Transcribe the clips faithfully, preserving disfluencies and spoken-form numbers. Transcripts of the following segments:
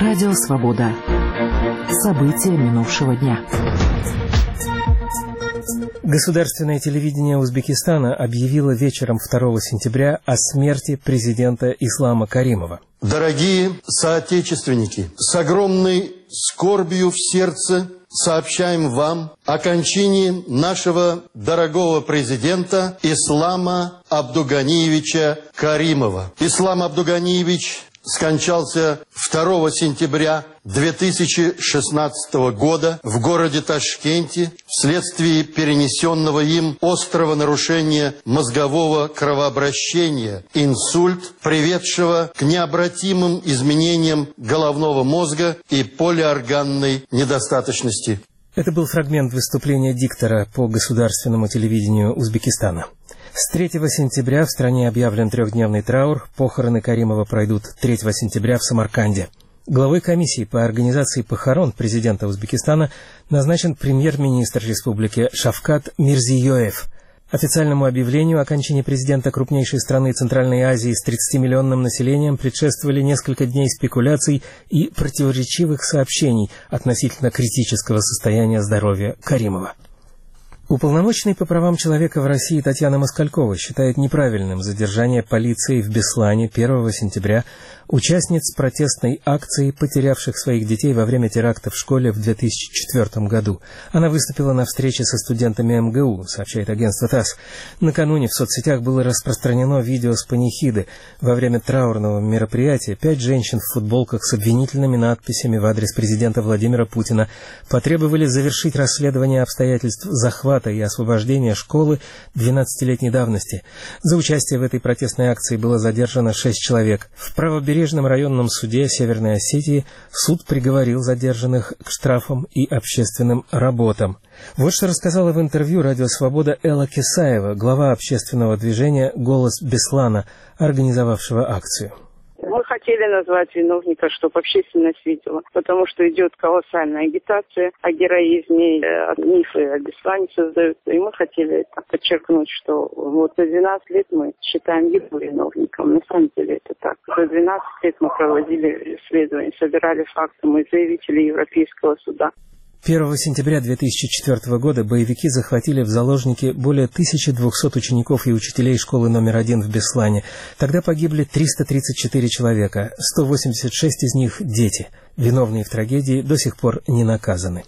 Радио Свобода. События минувшего дня. Государственное телевидение Узбекистана объявило вечером второго сентября о смерти президента Ислама Каримова. Дорогие соотечественники, с огромной скорбью в сердце сообщаем вам о кончине нашего дорогого президента Ислама Абдуганиевича Каримова. Ислам Абдуганиевич скончался второго сентября две тысячи шестнадцатого года в городе Ташкенте вследствие перенесенного им острого нарушения мозгового кровообращения, инсульт, приведшего к необратимым изменениям головного мозга и полиорганной недостаточности. Это был фрагмент выступления диктора по государственному телевидению Узбекистана. С третьего сентября в стране объявлен трехдневный траур. Похороны Каримова пройдут третьего сентября в Самарканде. Главой комиссии по организации похорон президента Узбекистана назначен премьер-министр республики Шавкат Мирзиёев. Официальному объявлению о кончине президента крупнейшей страны Центральной Азии с тридцатимиллионным населением предшествовали несколько дней спекуляций и противоречивых сообщений относительно критического состояния здоровья Каримова. Уполномоченный по правам человека в России Татьяна Москалькова считает неправильным задержание полиции в Беслане первого сентября участниц протестной акции, потерявших своих детей во время теракта в школе в две тысячи четвёртом году. Она выступила на встрече со студентами эм гэ у, сообщает агентство ТАСС. Накануне в соцсетях было распространено видео с панихиды. Во время траурного мероприятия пять женщин в футболках с обвинительными надписями в адрес президента Владимира Путина потребовали завершить расследование обстоятельств захвата и освобождения школы двенадцатилетней давности. За участие в этой протестной акции было задержано шесть человек. В правобережном районном суде Северной Осетии суд приговорил задержанных к штрафам и общественным работам. Вот что рассказала в интервью «Радио Свобода» Элла Кесаева, глава общественного движения «Голос Беслана», организовавшего акцию. Мы хотели назвать виновника, чтобы общественность видела, потому что идет колоссальная агитация о героизме, мифы о Беслане создаются, и мы хотели это подчеркнуть, что вот за двенадцать лет мы считаем его виновником. На самом деле это так. За двенадцать лет мы проводили исследования, собирали факты, мы заявители Европейского суда. первого сентября две тысячи четвёртого года боевики захватили в заложники более тысячи двухсот учеников и учителей школы номер один в Беслане. Тогда погибли триста тридцать четыре человека, сто восемьдесят шесть из них – дети. Виновные в трагедии до сих пор не наказаны.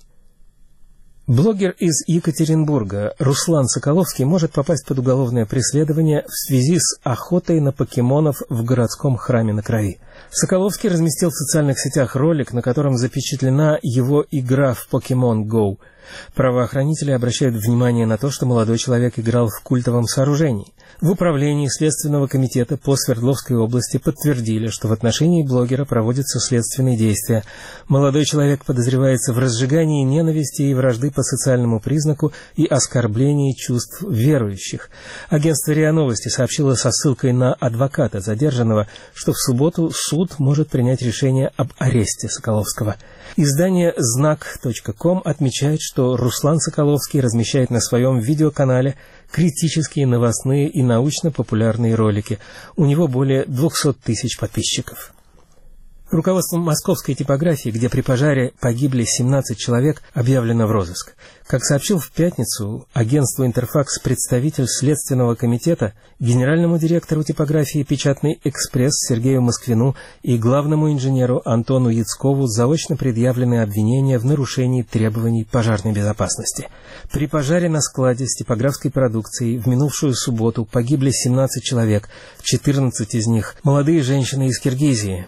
Блогер из Екатеринбурга Руслан Соколовский может попасть под уголовное преследование в связи с охотой на покемонов в городском храме на Крови. Соколовский разместил в социальных сетях ролик, на котором запечатлена его игра в Pokemon Go. Правоохранители обращают внимание на то, что молодой человек играл в культовом сооружении. В управлении Следственного комитета по Свердловской области подтвердили, что в отношении блогера проводятся следственные действия. Молодой человек подозревается в разжигании ненависти и вражды по социальному признаку и оскорблении чувств верующих. Агентство РИА Новости сообщило со ссылкой на адвоката задержанного, что в субботу суд может принять решение об аресте Соколовского. Издание знак точка ком отмечает, что Руслан Соколовский размещает на своем видеоканале критические новостные и научно-популярные ролики. У него более двухсот тысяч подписчиков. Руководство московской типографии, где при пожаре погибли семнадцать человек, объявлено в розыск. Как сообщил в пятницу агентству «Интерфакс» представитель Следственного комитета, генеральному директору типографии «Печатный экспресс» Сергею Москвину и главному инженеру Антону Яцкову заочно предъявлены обвинения в нарушении требований пожарной безопасности. При пожаре на складе с типографской продукцией в минувшую субботу погибли семнадцать человек, четырнадцать из них – молодые женщины из Киргизии.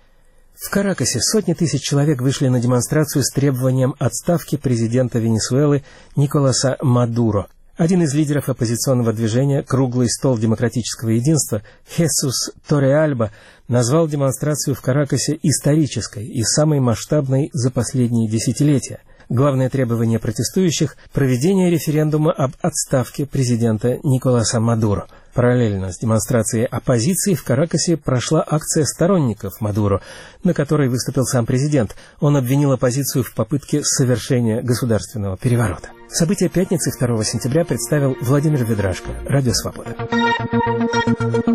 В Каракасе сотни тысяч человек вышли на демонстрацию с требованием отставки президента Венесуэлы Николаса Мадуро. Один из лидеров оппозиционного движения «Круглый стол демократического единства» Хесус Торреальба назвал демонстрацию в Каракасе исторической и самой масштабной за последние десятилетия. Главное требование протестующих – проведение референдума об отставке президента Николаса Мадуро. Параллельно с демонстрацией оппозиции в Каракасе прошла акция сторонников Мадуро, на которой выступил сам президент. Он обвинил оппозицию в попытке совершения государственного переворота. События пятницы второго сентября представил Владимир Ведрашко. Радио Свобода.